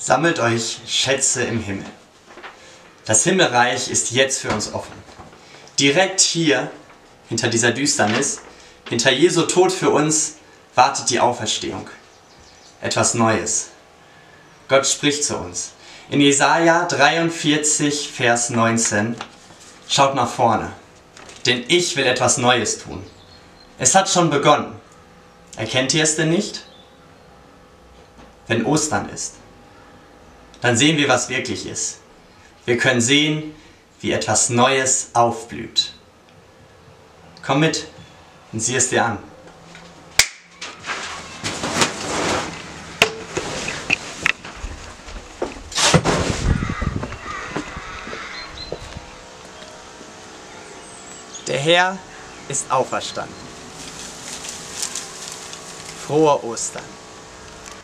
Sammelt euch Schätze im Himmel. Das Himmelreich ist jetzt für uns offen. Direkt hier, hinter dieser Düsternis, hinter Jesu Tod für uns, wartet die Auferstehung. Etwas Neues. Gott spricht zu uns. In Jesaja 43, Vers 19, schaut nach vorne, denn ich will etwas Neues tun. Es hat schon begonnen. Erkennt ihr es denn nicht? Wenn Ostern ist, dann sehen wir, was wirklich ist. Wir können sehen, wie etwas Neues aufblüht. Komm mit und sieh es dir an. Der Herr ist auferstanden. Frohe Ostern.